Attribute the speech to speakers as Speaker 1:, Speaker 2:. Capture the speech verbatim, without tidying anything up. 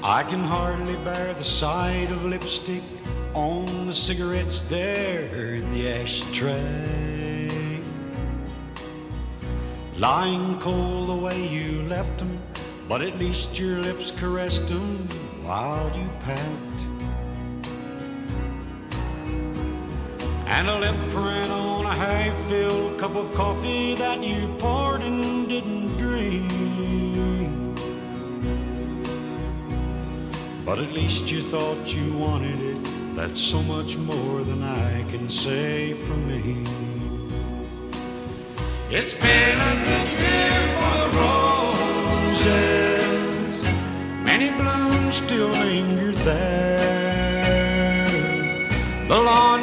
Speaker 1: I can hardly bear the sight of lipstick on the cigarettes there in the ashtray, lying cold the way you left them, but at least your lips caressed them while you packed. And a lip print on a half-filled cup of coffee that you poured and didn't drink. But at least you thought you wanted it. That's so much more than I can say for me. It's been a good year.